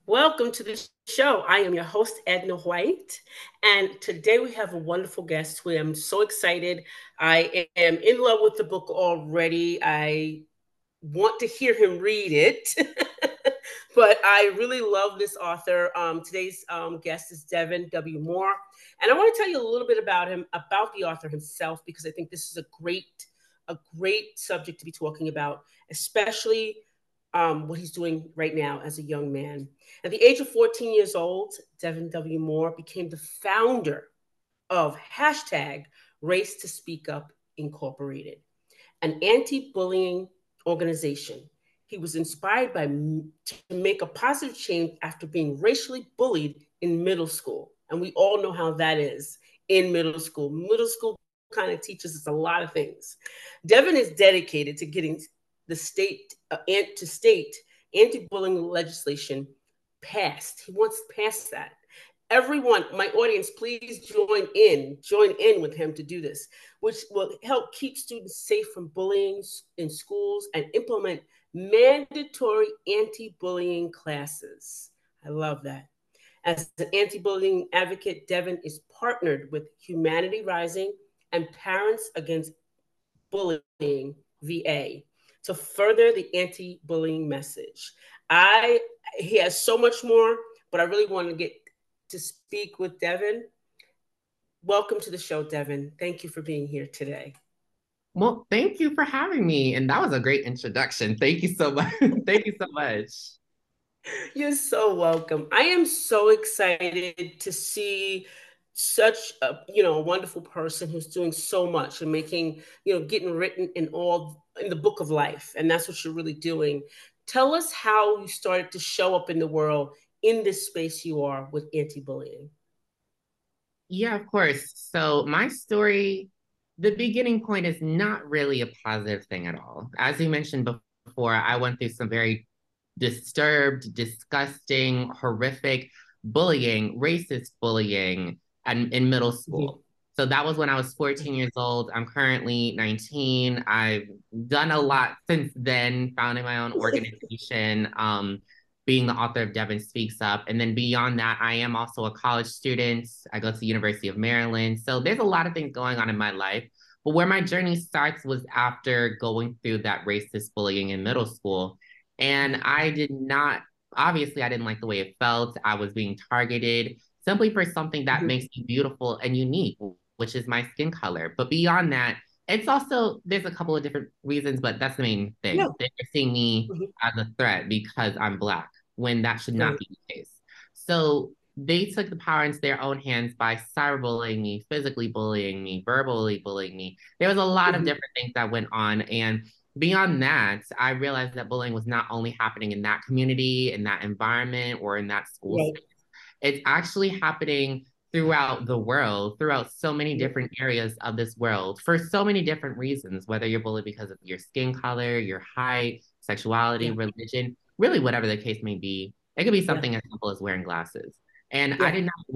Welcome to the show. I am your host, Edna White, and today we have a wonderful guest who I'm so excited. I am in love with the book already. I want to hear him read it, but I really love this author. Today's guest is Devin W. Moore, and I want to tell you a little bit about him, about the author himself, because I think this is a great subject to be talking about, especially what he's doing right now as a young man. At the age of 14 years old, Devin W. Moore became the founder of hashtag Race to Speak Up Incorporated, an anti bullying organization. He was inspired to make a positive change after being racially bullied in middle school. And we all know how that is in middle school. Middle school kind of teaches us a lot of things. Devin is dedicated to getting the state anti-bullying legislation passed. He wants to pass that. Everyone, my audience, please join in with him to do this, which will help keep students safe from bullying in schools and implement mandatory anti-bullying classes. I love that. As an anti-bullying advocate, Devin is partnered with Humanity Rising and Parents Against Bullying VA to further the anti-bullying message. I He has so much more, but I really want to get to speak with Devin. Welcome to the show, Devin. Thank you for being here today. Well, thank you for having me. And that was a great introduction. Thank you so much. Thank you so much. You're so welcome. I am so excited to see such a wonderful person who's doing so much and making, getting written in the book of life. And that's what you're really doing. Tell us how you started to show up in the world in this space you are with anti-bullying. Yeah, of course. So, my story, the beginning point is not really a positive thing at all. As you mentioned before, I went through some very disturbed, disgusting, horrific bullying, racist bullying, and in middle Mhm. school. So that was when I was 14 years old. I'm currently 19. I've done a lot since then, founding my own organization, being the author of Devin Speaks Up. And then beyond that, I am also a college student. I go to the University of Maryland. So there's a lot of things going on in my life. But where my journey starts was after going through that racist bullying in middle school. And I did not, obviously, I didn't like the way it felt. I was being targeted simply for something that Mhm. makes me beautiful and unique, which is my skin color. But beyond that, it's also, there's a couple of different reasons, but that's the main Yeah. thing. They're seeing me Mhm. as a threat because I'm Black, when that should not Right. be the case. So they took the power into their own hands by cyberbullying me, physically bullying me, verbally bullying me. There was a lot of Mhm. different things that went on. And beyond that, I realized that bullying was not only happening in that community, in that environment, or in that school Right. space. It's actually happening throughout the world, throughout so many Yeah. different areas of this world for so many different reasons, whether you're bullied because of your skin color, your height, sexuality, Yeah. religion, really whatever the case may be. It could be Yeah. something as simple as wearing glasses. And Yeah.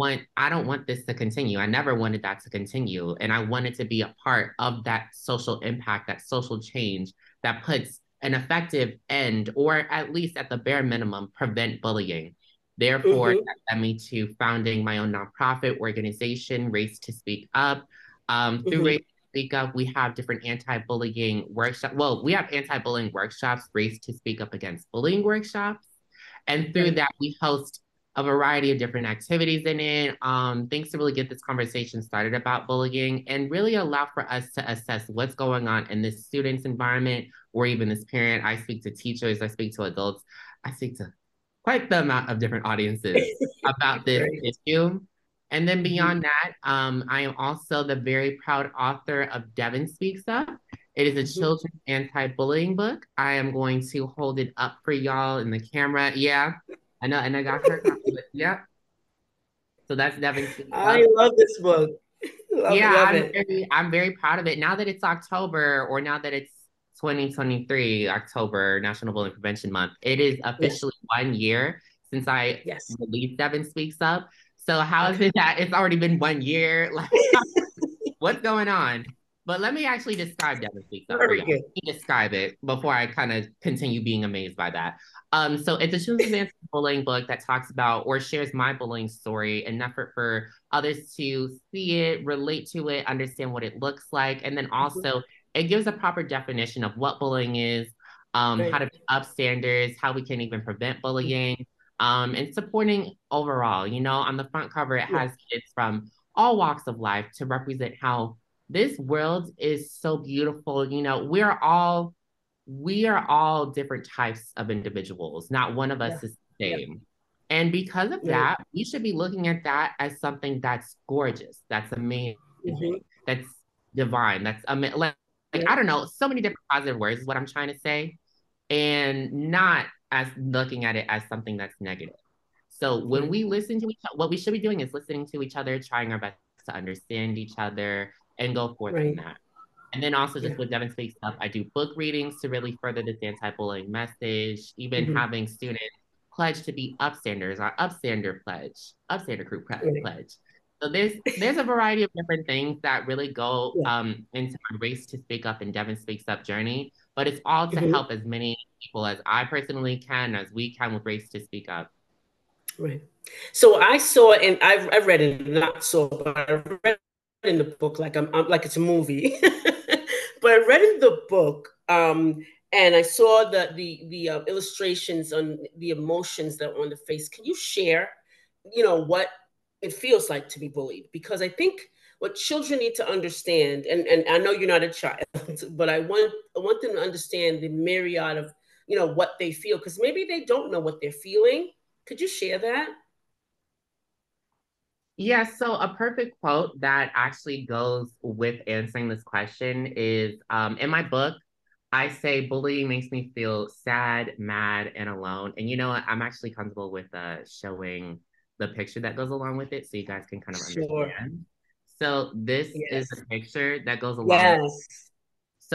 I don't want this to continue. I never wanted that to continue. And I wanted to be a part of that social impact, that social change that puts an effective end, or at least at the bare minimum, prevent bullying. Therefore, Mhm. that led me to founding my own nonprofit organization, Race to Speak Up. Through Mhm. Race to Speak Up, we have different anti-bullying workshops. Well, we have anti-bullying workshops, Race to Speak Up Against Bullying workshops. And through Right. that, we host a variety of different activities in it, things to really get this conversation started about bullying and really allow for us to assess what's going on in this student's environment or even this parent. I speak to teachers, I speak to adults, I speak to quite the amount of different audiences about this Right. issue. And then Mhm. beyond that, I am also the very proud author of Devin Speaks Up. It is a Mhm. children's anti-bullying book. I am going to hold it up for y'all in the camera. Yeah, I know, and I got her copy, but yeah. So that's Devin Speaks I Up. love this book. Love it, Yeah, love it. I'm very proud of it. Now that it's October, or now that it's 2023, October, National Bullying Prevention Month, it is Yeah. officially 1 year since I Yes. released Devin Speaks Up. So how is Okay. it that it's already been 1 year? Like, what's going on? But let me actually describe Devin Speaks Up for Very y'all. good. Let me describe it before I kind of continue being amazed by that. So it's a children's bullying book that talks about or shares my bullying story, in an effort for others to see it, relate to it, understand what it looks like. And then also it gives a proper definition of what bullying is, how to be upstanders, how we can even prevent bullying, and supporting overall. You know, on the front cover, it has kids from all walks of life to represent how this world is so beautiful. You know, we are all different types of individuals. Not one of us is the same. And because of that, we should be looking at that as something that's gorgeous, that's amazing, that's divine, that's like I don't know, so many different positive words is what I'm trying to say, and not as looking at it as something that's negative. So when we listen to each other, what we should be doing is listening to each other, trying our best to understand each other, and go forth from that. And then also just with Devin Speaks Up, I do book readings to really further this anti-bullying message, even having students pledge to be upstanders, our upstander pledge, upstander group pledge. So there's a variety of different things that really go into my Race to Speak Up and Devin Speaks Up journey, but it's all to help as many people as I personally can, as we can with Race to Speak Up. Right. So I saw, and I read it, not so, but I read in the book like I'm like it's a movie. But I read in the book, and I saw the illustrations on the emotions that are on the face. Can you share, what it feels like to be bullied? Because I think what children need to understand, and I know you're not a child, but I want them to understand the myriad of what they feel, because maybe they don't know what they're feeling. Could you share that? Yeah, so a perfect quote that actually goes with answering this question is in my book, I say bullying makes me feel sad, mad, and alone. And you know what? I'm actually comfortable with showing the picture that goes along with it so you guys can kind of Sure. understand. So this is Yes. a picture that goes along with. Yes. So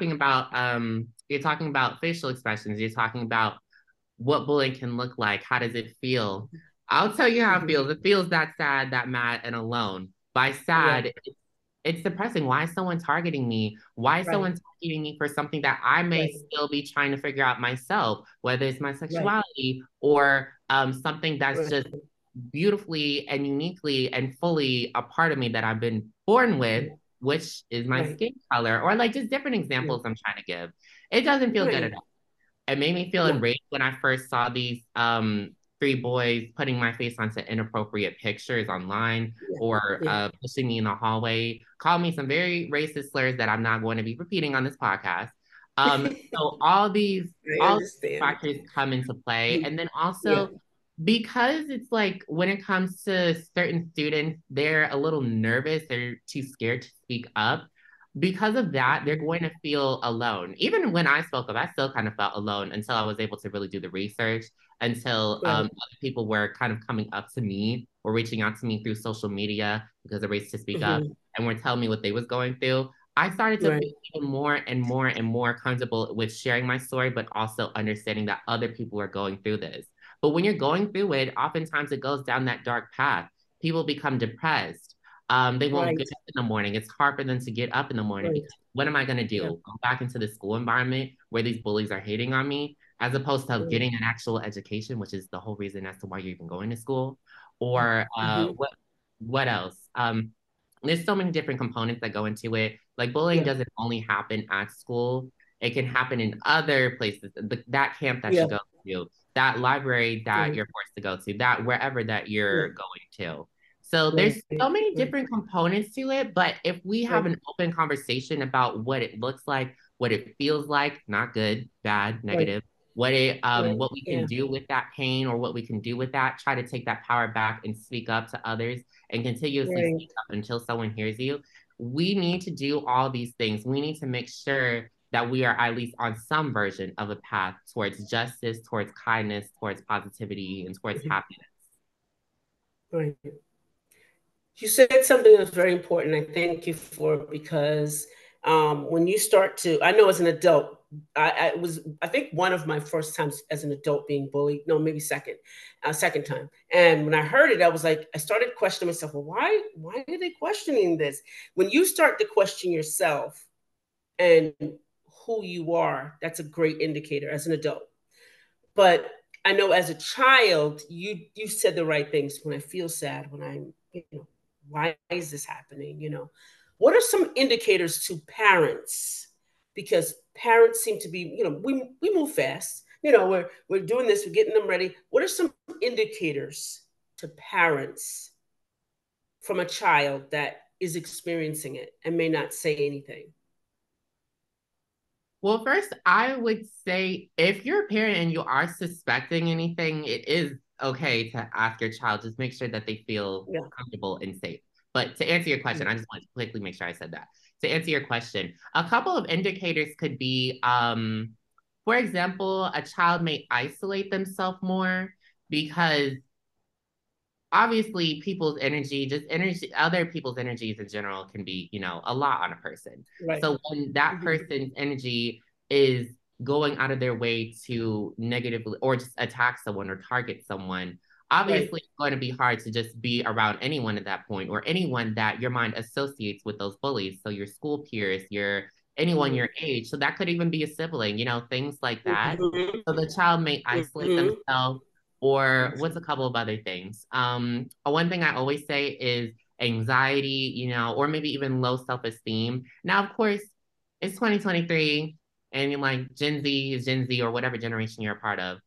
you're talking about facial expressions, you're talking about what bullying can look like. How does it feel? I'll tell you how it feels. It feels that sad, that mad, and alone. By sad, Right. it's depressing. Why is someone targeting me? Why is someone targeting me for something that I may still be trying to figure out myself, whether it's my sexuality or something that's just beautifully and uniquely and fully a part of me that I've been born with, which is my skin color, or like just different examples I'm trying to give. It doesn't feel good at all. It made me feel enraged when I first saw these three boys putting my face onto inappropriate pictures online or pushing me in the hallway, called me some very racist slurs that I'm not going to be repeating on this podcast. So all these factors come into play. And then also because it's like when it comes to certain students, they're a little nervous, they're too scared to speak up. Because of that, they're going to feel alone. Even when I spoke up, I still kind of felt alone until I was able to really do the research, until other people were kind of coming up to me or reaching out to me through social media because of Race to Speak Up and were telling me what they was going through. I started to feel even more and more and more comfortable with sharing my story, but also understanding that other people are going through this. But when you're going through it, oftentimes it goes down that dark path. People become depressed. They won't get up in the morning. It's hard for them to get up in the morning because what am I going to do? Go back into the school environment where these bullies are hating on me, as opposed to getting an actual education, which is the whole reason as to why you're even going to school. Or what else? There's so many different components that go into it. Like bullying doesn't only happen at school. It can happen in other places. That camp that you go to, that library that you're forced to go to, that wherever that you're going to. So there's so many different components to it, but if we have an open conversation about what it looks like, what it feels like, not good, bad, negative, what we can do with that pain or what we can do with that, try to take that power back and speak up to others and continuously speak up until someone hears you. We need to do all these things. We need to make sure that we are at least on some version of a path towards justice, towards kindness, towards positivity, and towards happiness. Right. You said something that's very important. I thank you for it because when you start to, I know as an adult, I think one of my first times as an adult being bullied. No, maybe second time. And when I heard it, I was like, I started questioning myself. Well, why are they questioning this? When you start to question yourself and who you are, that's a great indicator as an adult. But I know as a child, you said the right things. When I feel sad, when I'm, why is this happening? What are some indicators to parents? Because parents seem to be, we move fast. We're doing this, we're getting them ready. What are some indicators to parents from a child that is experiencing it and may not say anything? Well, first, I would say if you're a parent and you are suspecting anything, it is okay to ask your child. Just make sure that they feel Yeah. comfortable and safe. But to answer your question, I just want to quickly make sure I said that. To answer your question, a couple of indicators could be, for example, a child may isolate themselves more because obviously people's energy, just energy, other people's energies in general can be, a lot on a person. Right. So when that Mm-hmm. person's energy is going out of their way to negatively or just attack someone or target someone, obviously Right. it's going to be hard to just be around anyone at that point or anyone that your mind associates with those bullies. So your school peers, anyone your age. So that could even be a sibling, things like that. Mm-hmm. So the child may isolate Mm-hmm. themselves or what's a couple of other things? One thing I always say is anxiety, or maybe even low self-esteem. Now, of course, it's 2023 and you're like Gen Z is Gen Z or whatever generation you're a part of.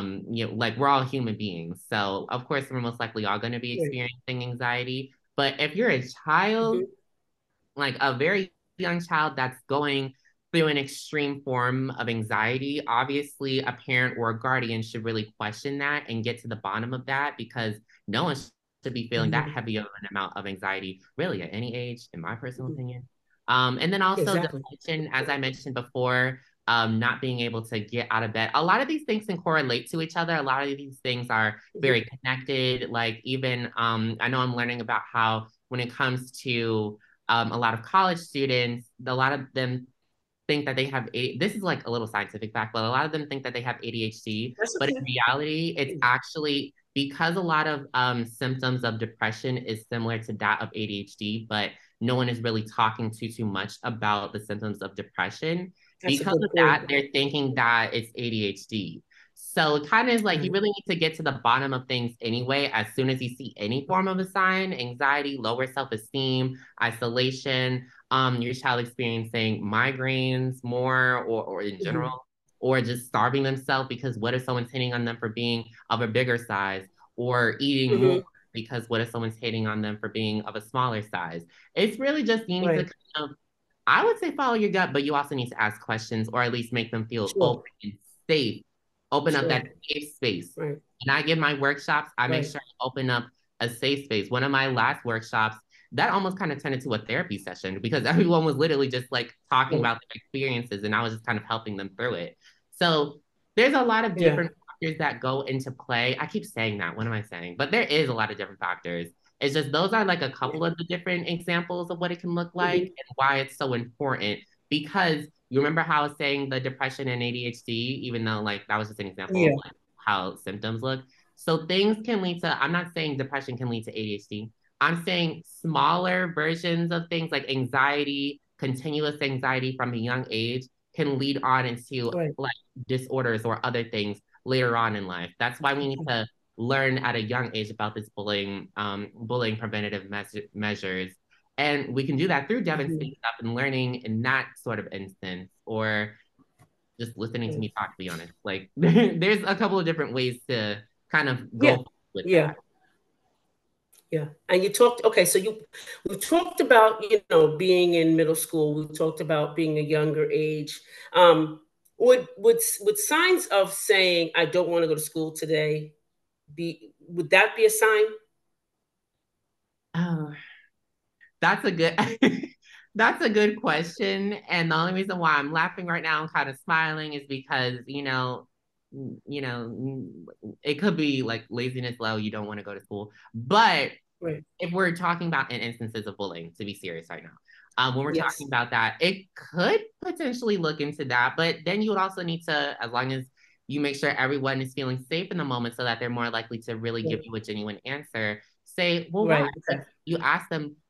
Like we're all human beings. So of course we're most likely all going to be experiencing anxiety. But if you're a child, Mm-hmm. like a very young child that's going through an extreme form of anxiety, obviously a parent or a guardian should really question that and get to the bottom of that because no one should be feeling that Mm-hmm. heavy of an amount of anxiety, really at any age, in my personal Mm-hmm. opinion. And then also Exactly. depression, as I mentioned before, not being able to get out of bed. A lot of these things can correlate to each other. A lot of these things are very connected. Like even, I know I'm learning about how when it comes to a lot of college students, a lot of them think that they have this is like a little scientific fact, but a lot of them think that they have ADHD. That's But in okay. reality, it's actually because a lot of symptoms of depression is similar to that of ADHD, but no one is really talking too much about the symptoms of depression. That's a Because good of point. that, they're thinking that it's ADHD. So it kind of is like you really need to get to the bottom of things anyway. As soon as you see any form of a sign, anxiety, lower self-esteem, isolation, your child experiencing migraines more or in Mm-hmm. general, or just starving themselves because what if someone's hitting on them for being of a bigger size or eating more Mm-hmm. because what if someone's hitting on them for being of a smaller size? It's really just you need to Right. kind of, I would say follow your gut, but you also need to ask questions or at least make them feel Sure. open and safe, open up Sure. that safe space. Right. When I give my workshops, I make Right. sure I open up a safe space. One of my last workshops, that almost kind of turned into a therapy session because everyone was literally just like talking Right. about their experiences and I was just kind of helping them through it. So there's a lot of Yeah. different factors that go into play. I keep saying that. What am I saying? But there is a lot of different factors. It's just those are like a Yeah. couple of the different examples of what it can look like Mm-hmm. and why it's so important. Because you remember how I was saying the depression and ADHD, even though like that was just an example of Yeah. like how symptoms look. So things can lead to, I'm not saying depression can lead to ADHD. I'm saying smaller versions of things like anxiety, continuous anxiety from a young age can lead on into Right. like disorders or other things later on in life. That's why we need Okay. to learn at a young age about this bullying preventative measures. And we can do that through Devin Mm-hmm. speaking up and learning in that sort of instance, or just listening to Right. me talk, to be honest. Like there's a couple of different ways to kind of Yeah. go with Yeah. that. Yeah. And you talked, okay, so we talked about, being in middle school. We talked about being a younger age. Would signs of saying I don't want to go to school today would that be a sign? Oh, that's a good that's a good question. And the only reason why I'm laughing right now and kind of smiling is because, it could be like laziness low, you don't want to go to school. But Right. if we're talking about in instances of bullying, to be serious right now, when we're talking Yes. about that, it could potentially look into that. But then you would also need to, as long as you make sure everyone is feeling safe in the moment so that they're more likely to really give Right. you a genuine answer, say, well, why? Right. Okay. You ask them,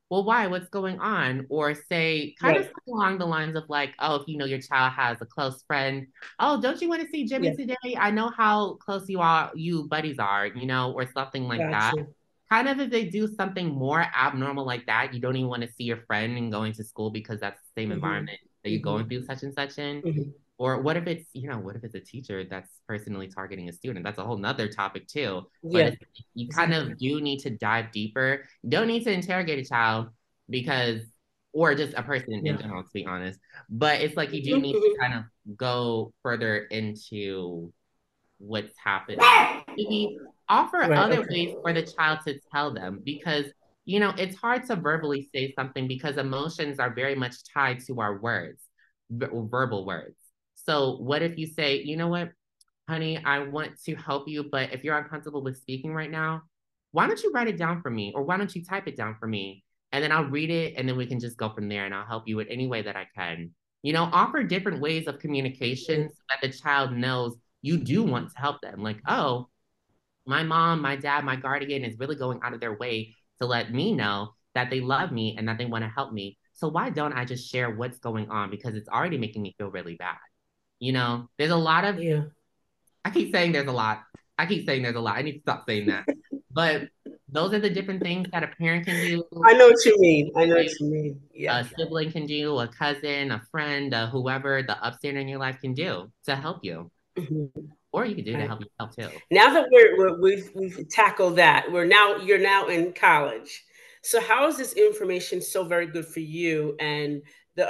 well, why? What's going on? Or say, kind of Right. something along the lines of like, oh, if you know your child has a close friend, oh, don't you want to see Jimmy Yeah. today? I know how close you buddies are, or something like that. Gotcha. Kind of if they do something more abnormal like that, you don't even want to see your friend and going to school because that's the same Hmm. environment that you're Hmm. going through such and such in. Hmm. Or what if it's a teacher that's personally targeting a student? That's a whole nother topic too. But Yeah. it's you kind of Exactly. do need to dive deeper. You don't need to interrogate a child because or just a person in Yeah. general, to be honest. But it's like you do Hmm. need to Hmm. kind of go further into what's happening. Maybe offer Right. other Okay. ways for the child to tell them because it's hard to verbally say something because emotions are very much tied to our words, verbal words. So what if you say, you know what, honey, I want to help you, but if you're uncomfortable with speaking right now, why don't you write it down for me? Or why don't you type it down for me? And then I'll read it and then we can just go from there and I'll help you in any way that I can. Offer different ways of communication so that the child knows you do want to help them. Like, oh, my mom, my dad, my guardian is really going out of their way to let me know that they love me and that they want to help me. So why don't I just share what's going on? Because it's already making me feel really bad. There's a lot of, Yeah. I keep saying there's a lot. I keep saying there's a lot. I need to stop saying that. But those are the different things that a parent can do, I know what you mean. I know what you mean. Yeah. a sibling can do, a cousin, a friend, whoever the upstander in your life can do to help you. Hmm. Or you can do to Right. help yourself too. Now that we've tackled that, you're now in college. So how is this information so very good for you and the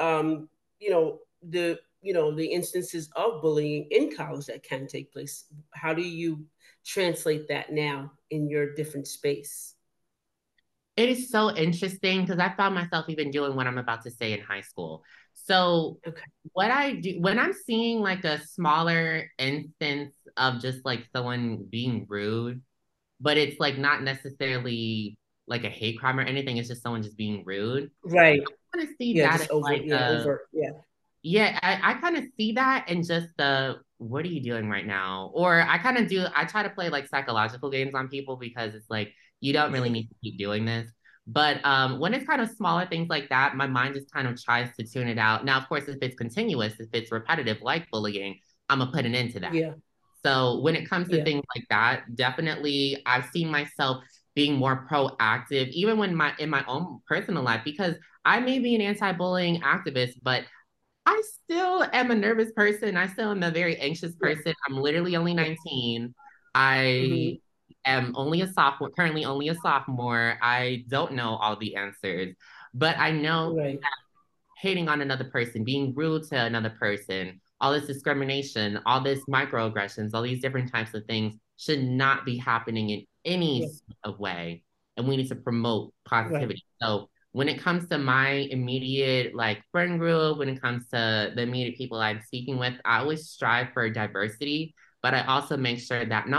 the instances of bullying in college that can take place? How do you translate that now in your different space? It is so interesting because I found myself even doing what I'm about to say in high school. So, Okay. what I do when I'm seeing like a smaller instance of just like someone being rude, but it's like not necessarily like a hate crime or anything, it's just someone just being rude. Right. I kind of see Yeah, that as just over, like yeah, over. Yeah. yeah, I kind of see that and just the what are you doing right now? Or I try to play like psychological games on people because it's like you don't really need to keep doing this. But when it's kind of smaller things like that, my mind just kind of tries to tune it out. Now, of course, if it's continuous, if it's repetitive, like bullying, I'm gonna put an end to that. Yeah. So when it comes to Yeah. things like that, definitely I've seen myself being more proactive, even when my in my own personal life, because I may be an anti-bullying activist, but I still am a nervous person. I still am a very anxious Yeah. person. I'm literally only Yeah. 19. Hmm. I am only a sophomore, currently only a sophomore. I don't know all the answers, but I know Right. hating on another person, being rude to another person, all this discrimination, all this microaggressions, all these different types of things should not be happening in any Yeah. sort of way. And we need to promote Right. positivity. So when it comes to my immediate like friend group, when it comes to the immediate people I'm speaking with, I always strive for diversity, but I also make sure that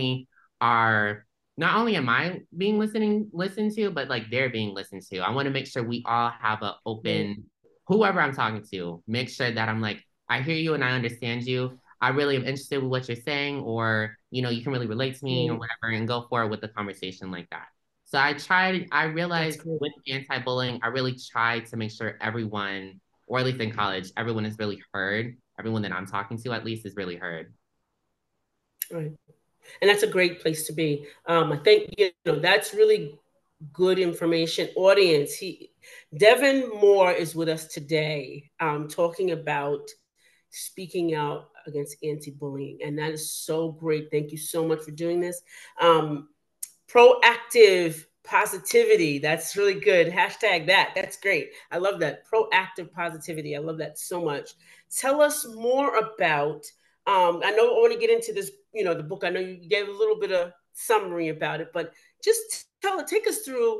are not only am I being listened to, but like they're being listened to. I want to make sure we all have an Right. open whoever I'm talking to, make sure that I'm like, I hear you and I understand you. I really am interested with what you're saying, or you can really relate to me or Right. whatever, and go forward with the conversation like that. So I That's realized good. with anti-bullying, I really tried to make sure everyone, or at least in college, everyone is really heard. Everyone that I'm talking to at least is really heard. Right. And that's a great place to be. I think that's really good information. Audience, Devin Moore is with us today, talking about speaking out against anti-bullying, and that is so great. Thank you so much for doing this. Um, Proactive positivity. That's really good. Hashtag that. That's great. I love that. Proactive positivity. I love that so much. Tell us more about. I know I want to get into this. The book. I know you gave a little bit of summary about it, but just take us through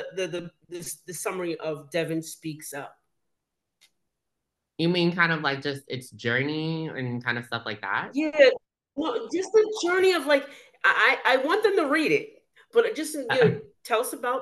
the summary of Devin Speaks Up. You mean kind of like just its journey and kind of stuff like that? Yeah, no, just the journey of like I want them to read it, but just tell us about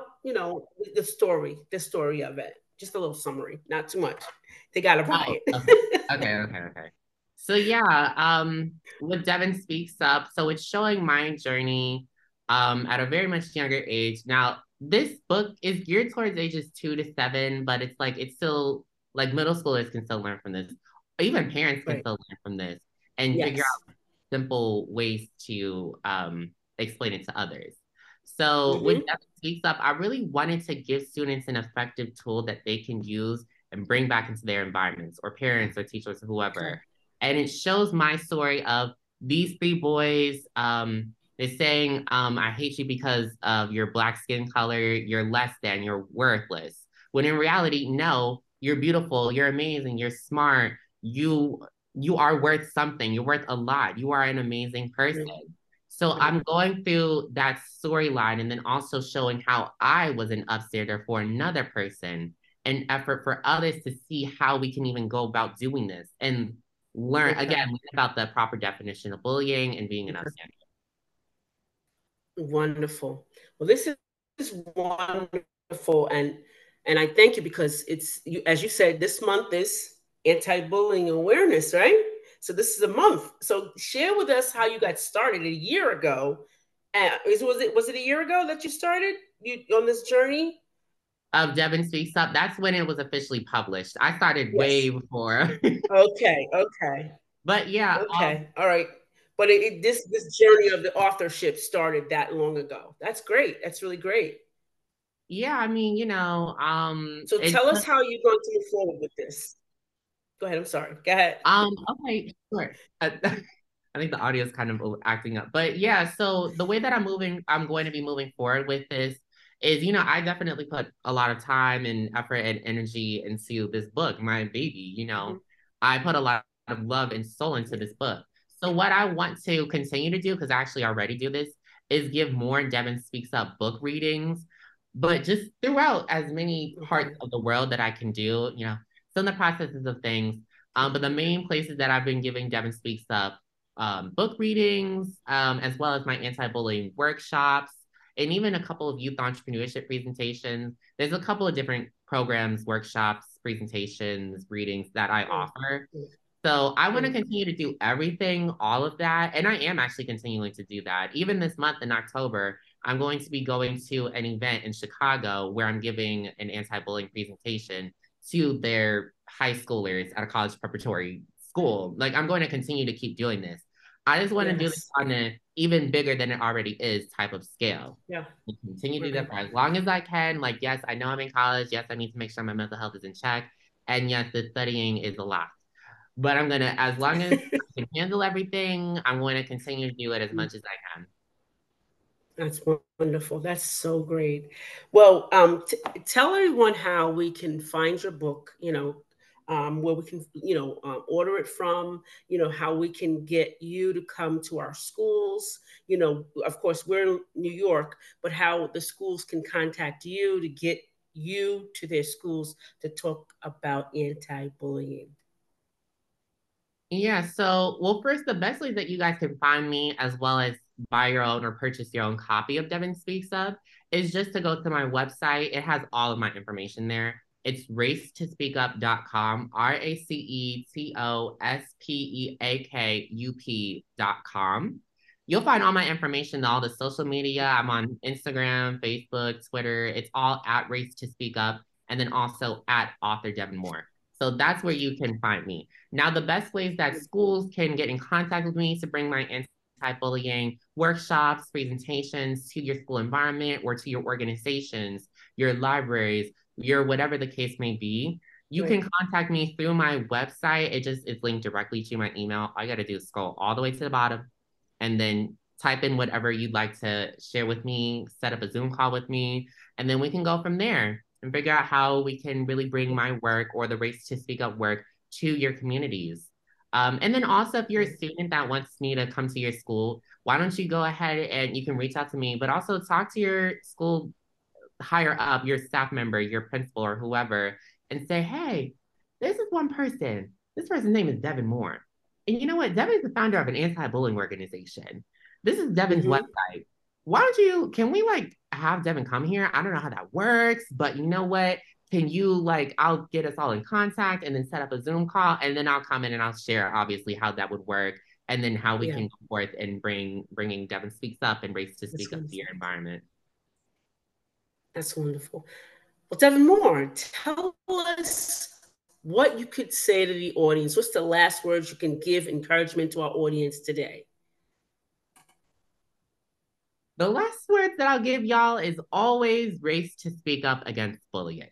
the story of it. Just a little summary, not too much. They gotta buy Oh, okay. it. Okay. So yeah, with Devin Speaks Up, so it's showing my journey at a very much younger age. Now, this book is geared towards ages 2 to 7, but it's like it's still like middle schoolers can still learn from this. Even parents can Right. still learn from this and figure Yes. out simple ways to explain it to others. So with Mm-hmm. Devin Speaks Up, I really wanted to give students an effective tool that they can use and bring back into their environments, or parents or teachers or Okay. whoever. And it shows my story of these three boys. They're saying, I hate you because of your black skin color, you're less than, you're worthless. When in reality, no, you're beautiful, you're amazing, you're smart, you are worth something, you're worth a lot, you are an amazing person. Right. So Right. I'm going through that storyline and then also showing how I was an upstander for another person, an effort for others to see how we can even go about doing this and learn again Okay. about the proper definition of bullying and being an Okay. upstander. Wonderful. Well, this is wonderful, and I thank you because it's you, as you said, this month is anti-bullying awareness, right? So this is a month. So share with us how you got started a year ago. Was it a year ago that you started you on this journey? Of Devin Speaks Up, that's when it was officially published. I started way Yes. before. Okay. Okay. But yeah, Okay. All right. But this journey of the authorship started that long ago. That's great. That's really great. yeah, I mean, So it tell us took, how you're going to move forward with this. Go ahead. I'm sorry. Go ahead. okay, sure. I think the audio is kind of acting up. But yeah, so the way that I'm going to be moving forward with this is, I definitely put a lot of time and effort and energy into this book, my baby. Mhm. I put a lot of love and soul into Yeah. this book. So what I want to continue to do, because I actually already do this, is give more Devin Speaks Up book readings, but just throughout as many parts Okay. of the world that I can do, still in the processes of things. But the main places that I've been giving Devin Speaks Up book readings, as well as my anti-bullying workshops, and even a couple of youth entrepreneurship presentations. There's a couple of different programs, workshops, presentations, readings that I Great. offer. Great. So I want to Great. continue to do everything, all of that. And I am actually continuing to do that. Even this month in October, I'm going to be going to an event in Chicago where I'm giving an anti-bullying presentation to their high schoolers at a college preparatory school. Like I'm going to continue to keep doing this. I just want to do this Yes. on an even bigger than it already is type of scale. Yeah. And continue to do that Right. for as long as I can. Like, yes, I know I'm in college. Yes, I need to make sure my mental health is in check. And yes, the studying is a lot. But I'm gonna, as long as I can handle everything, I'm going to continue to do it as much as I can. That's wonderful. That's so great. Well, tell everyone how we can find your book, where we can, order it from, how we can get you to come to our schools. Of course, we're in New York, but how the schools can contact you to get you to their schools to talk about anti bullying. Yeah, so well, first, the best way that you guys can find me, as well as buy your own or purchase your own copy of Devin Speaks Up, is just to go to my website. It has all of my information there. It's racetospeakup.com, RACETOSPEAKUP.com. You'll find all my information, all the social media. I'm on Instagram, Facebook, Twitter. It's all at Race to Speak Up, and then also at author Devin Moore. So that's where you can find me. Now, the best ways that schools can get in contact with me to bring my anti-bullying workshops, presentations to your school environment or to your organizations, your libraries, your whatever the case may be, you Right. can contact me through my website. It just is linked directly to my email. All you got to do is scroll all the way to the bottom and then type in whatever you'd like to share with me, set up a Zoom call with me, and then we can go from there and figure out how we can really bring my work or the Race to Speak Up work to your communities. And then also, if you're a student that wants me to come to your school, why don't you go ahead and you can reach out to me, but also talk to your school higher up, your staff member, your principal, or whoever, and say, hey, this is one person. This person's name is Devin Moore. And you know what? Devin is the founder of an anti bullying organization. This is Devin's Mm-hmm. website. Why don't you, can we like have Devin come here? I don't know how that works, but you know what? Can you like, I'll get us all in contact and then set up a Zoom call and then I'll come in and I'll share obviously how that would work and then how we Yeah. can go forth and bringing Devin Speaks Up and Race to That's Speak Up to wonderful. your environment. That's wonderful. Well, Devin Moore, tell us what you could say to the audience. What's the last words you can give encouragement to our audience today? The last words that I'll give y'all is always race to speak up against bullying.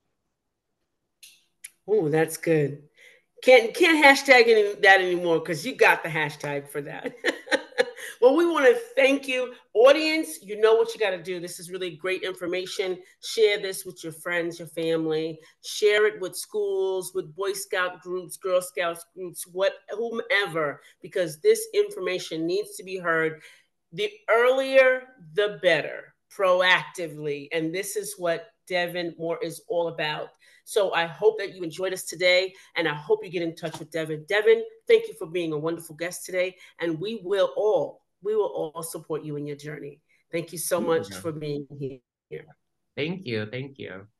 Oh, that's good. Can't hashtag that anymore because you got the hashtag for that. Well, we want to thank you, audience. You know what you got to do. This is really great information. Share this with your friends, your family. Share it with schools, with Boy Scout groups, Girl Scouts groups, whomever, because this information needs to be heard. The earlier, the better, proactively, and this is what Devin Moore is all about. So I hope that you enjoyed us today, and I hope you get in touch with Devin. Devin, thank you for being a wonderful guest today, and we will all support you in your journey. Thank you so Thank much you. for being here. Thank you. Thank you.